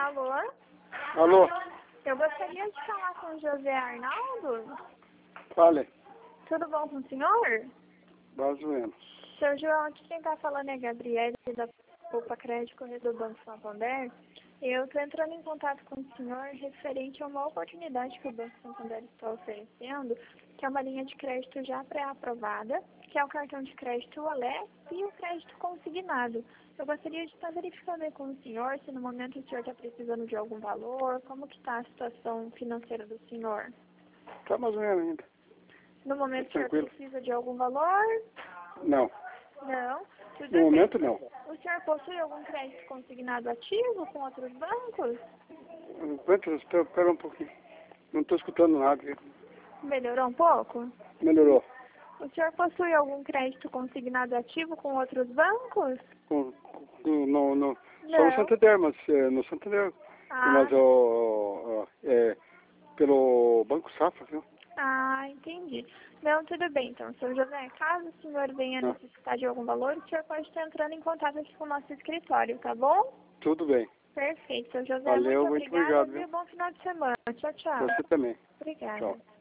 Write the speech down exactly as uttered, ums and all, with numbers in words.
Alô? Alô? Eu gostaria de falar com o José Arnaldo. Fale. Tudo bom com o senhor? Mais ou menos. Seu João, aqui quem está falando é a Gabriele, da Poupa Crédito, corredor do Banco Santander. Eu estou entrando em contato com o senhor referente a uma oportunidade que o Banco Santander está oferecendo, que é uma linha de crédito já pré-aprovada, que é o cartão de crédito Alé e o crédito consignado. Eu gostaria de estar verificando aí com o senhor se no momento o senhor está precisando de algum valor, como que está a situação financeira do senhor. Tá mais ou menos ainda. No momento o senhor Tranquilo. precisa de algum valor? Não. Não. Tudo No bem. momento não. O senhor possui algum crédito consignado ativo com outros bancos? Espera, espera um pouquinho. Não estou escutando nada. Melhorou um pouco? Melhorou. O senhor possui algum crédito consignado ativo com outros bancos? Com, com, no, no, só Não. no Santander, mas é, no Santander. Ah, Mas ó, ó, é, pelo Banco Safra, viu? ah, entendi. Não, tudo bem. Então, seu José, caso o senhor venha Ah, necessitar de algum valor, o senhor pode estar entrando em contato aqui com o nosso escritório, tá bom? tudo bem. Perfeito, seu José. Valeu, Muito muito obrigada, obrigado, viu? viu? Bom final de semana. Tchau, tchau. Você também. Obrigada. Tchau.